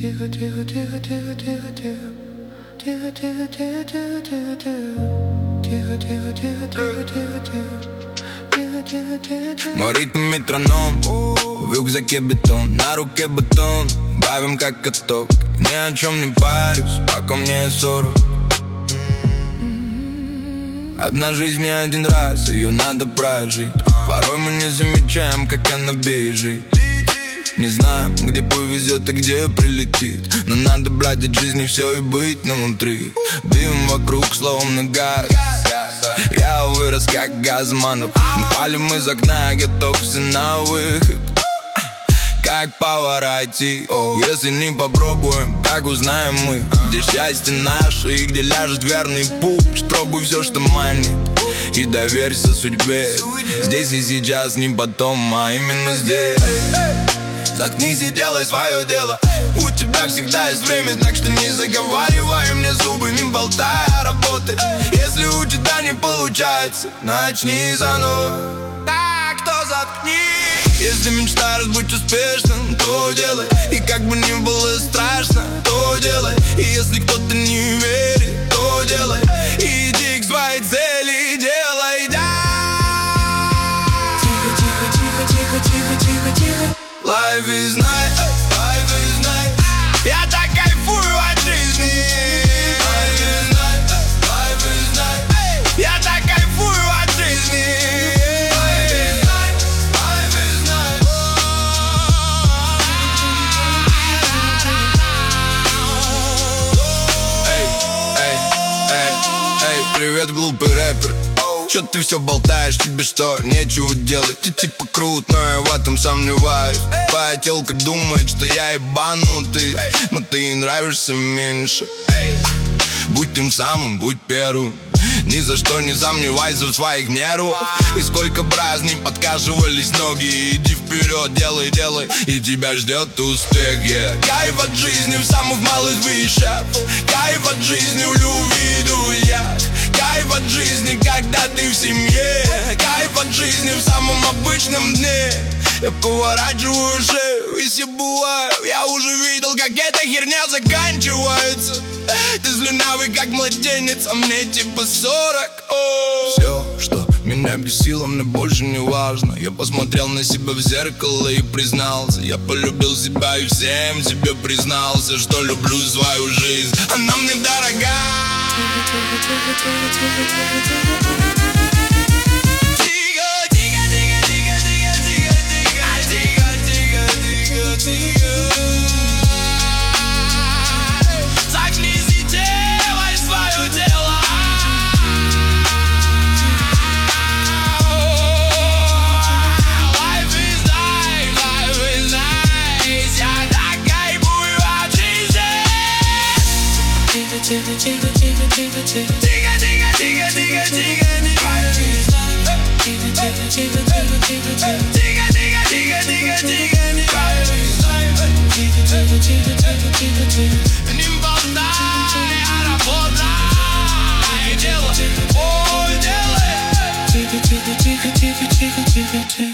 Мой ритм метроном, в рюкзаке бетон, на руке батон. Бавим как каток, ни о чем не парюсь, пока мне 40. Одна жизнь не один раз, ее надо прожить. Порой мы не замечаем, как она бежит. Не знаем, где повезет и где прилетит, но надо брать от жизни все и быть внутри. Дым вокруг, словом на газ. Я вырос как газманов. Палим из окна, готов все на выход. Как Pavarotti. Если не попробуем, как узнаем мы, где счастье наше и где ляжет верный путь. Пробуй все, что манит, и доверься судьбе. Здесь и сейчас, не потом, а именно здесь. Заткнись и делай свое дело. У тебя всегда есть время, так что не заговаривай мне зубы, не болтай, а работай. Если у тебя не получается, начни заново. Так, то заткни. Если мечтаешь быть успешным, то делай. И как бы ни было страшно, то делай. И если кто-то не верит, то делай. Иди к своей цели, делай, да. Life is nice, life is nice. Я так кайфую от жизни. Life is nice, life is nice. Я так кайфую от жизни. Life is nice, life is nice. Эй, привет, глупый рэпер. Чё ты все болтаешь, тебе что, нечего делать? Ты типа крут, но я в этом сомневаюсь. Твоя телка думает, что я ебанутый, но ты ей нравишься меньше. Будь тем самым, будь первым. Ни за что не сомневайся в своих нервах. И сколько бы раз не подкашивались ноги, иди вперед, делай, делай, и тебя ждет успех, yeah. Кайф от жизни в самых малых вещах. Кайф от жизни в любви, друзья. Кайф от жизни, когда ты в семье. Кайф от жизни в самом обычном дне. Я поворачиваю шею и себую. Я уже видел, как эта херня заканчивается. Ты слюнявый, как младенец, а мне типа 40. Все, что меня бесило, мне больше не важно. Я посмотрел на себя в зеркало и признался. Я полюбил себя и всем себе признался, что люблю свою жизнь, она мне дорога. Загнись и делай свое дело. Life is nice, life is nice. Я так кайфую от жизни. Тихо, тихо, тихо, тихо, тихо, тихо. Тихо, тихо, тихо, тихо, тихо. Тихо, тихо, тихо, тихо, тихо, тихо. Тихо, тихо, тихо, тихо, тихо. Тихо, тихо, тихо, тихо, тихо. Не болтай, а работай. Делай, ой, делай. Тихо, тихо, тихо, тихо, тихо, тихо, тихо.